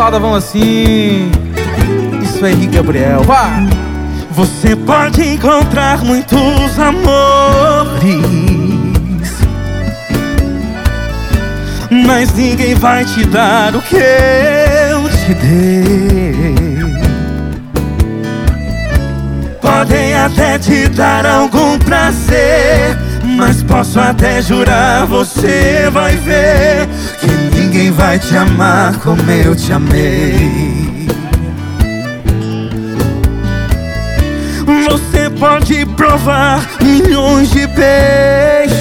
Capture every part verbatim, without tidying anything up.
balada vão assim. Isso é Henrique Gabriel, vá! Você pode encontrar muitos amores, mas ninguém vai te dar o que eu te dei. Podem até te dar algum prazer, mas posso até jurar, você vai ver que ninguém vai te amar como eu te amei. Você pode provar milhões de beijos,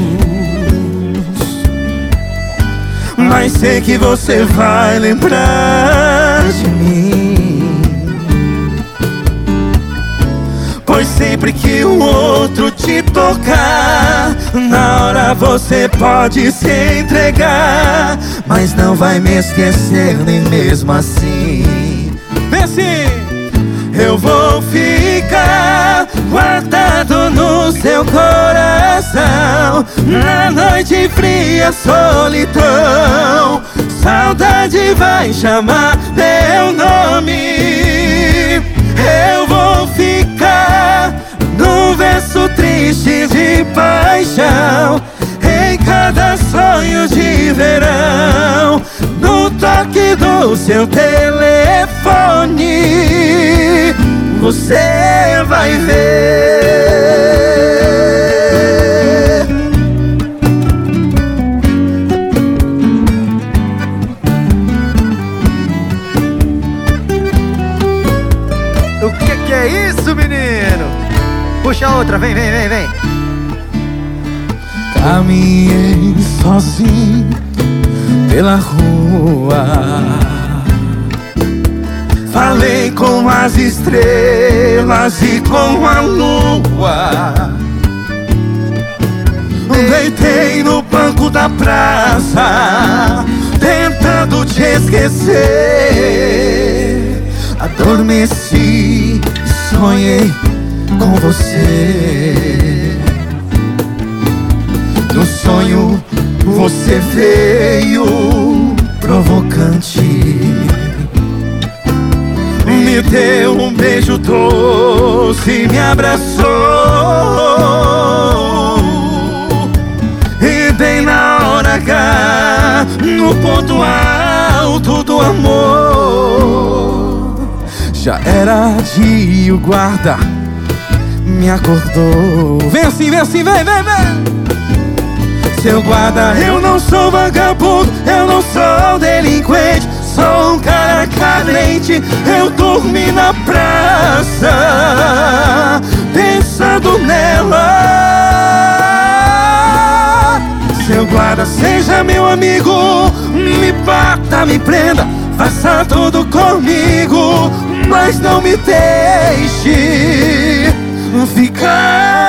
mas sei que você vai lembrar de mim, pois sempre que o outro te tocar, na hora você pode se entregar, mas não vai me esquecer nem mesmo assim. Vem assim! Eu vou ficar guardado no seu coração, na noite fria, solidão. Saudade vai chamar meu nome. Eu vou ficar num verso triste de paixão, em cada sonho de verão, no toque do seu telefone. Você vai ver. O que que é isso, menino? Puxa outra, vem, vem, vem, vem. Caminhei sozinho pela rua, falei com as estrelas e com a lua, deitei no banco da praça, tentando te esquecer. Adormeci e sonhei com você. No sonho você veio provocante, me deu um beijo doce, me abraçou, e bem na hora H, no ponto alto do amor, já era dia, o guarda me acordou. Vem assim, vem assim, vem, vem, vem! Seu guarda, eu não sou vagabundo, eu não sou delinquente, sou um cara carente. Eu dormi na praça, pensando nela. Seu guarda, seja meu amigo, me bata, me prenda, faça tudo comigo, mas não me deixe ficar.